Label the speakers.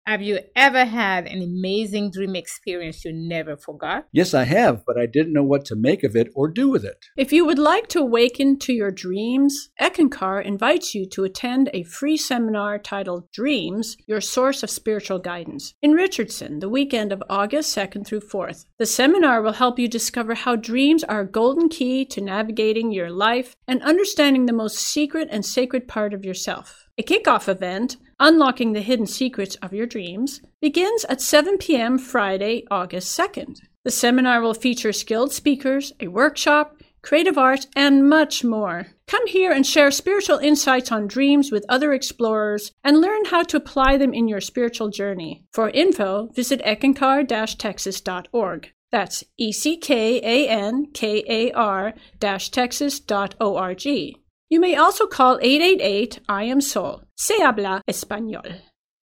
Speaker 1: Have you ever had an amazing dream experience you never forgot?
Speaker 2: Yes, I have, but I didn't know what to make of it or do with it.
Speaker 3: If you would like to awaken to your dreams, Eckankar invites you to attend a free seminar titled Dreams, Your Source of Spiritual Guidance in Richardson, the weekend of August 2nd through 4th. The seminar will help you discover how dreams are a golden key to navigating your life and understanding the most secret and sacred part of yourself. A kickoff event, Unlocking the Hidden Secrets of Your Dreams, begins at 7 p.m. Friday, August 2nd. The seminar will feature skilled speakers, a workshop, creative arts, and much more. Come here and share spiritual insights on dreams with other explorers and learn how to apply them in your spiritual journey. For info, visit eckankar-texas.org. That's ECKANKAR-texas.org. You may also call 888-I-AM-SOUL. Se habla español.